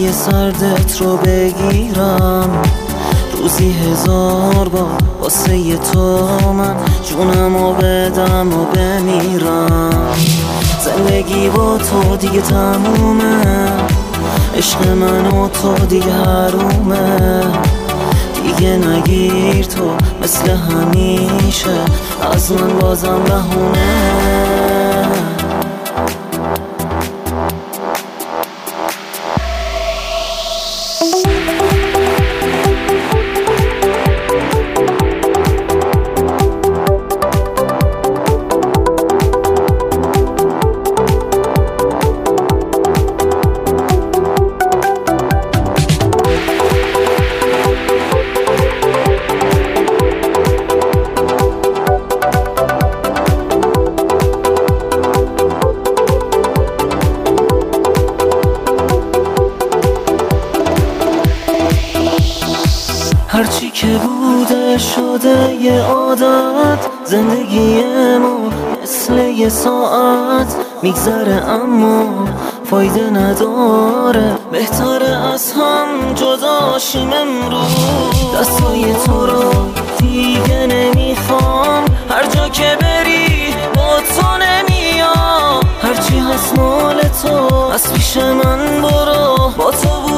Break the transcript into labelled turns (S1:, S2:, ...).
S1: دستای سردت رو بگیرم، روزی 1000 بار واسه تو من جونمو بدم و بمیرم. زندگی با تو دیگه تمومه، عشق من و تو دیگه حرومه. دیگه نگیر تو مثل همیشه از من بازم بهونه. هرچی که بوده شده یه عادت، زندگی ما مثل یه ساعت میگذره اما فایده نداره. بهتره از هم جدا شیم امروز، دستای تو رو دیگه نمیخوام. هر جا که بری با تو نمیام، هرچی هست مال تو از پیش من برو. با تو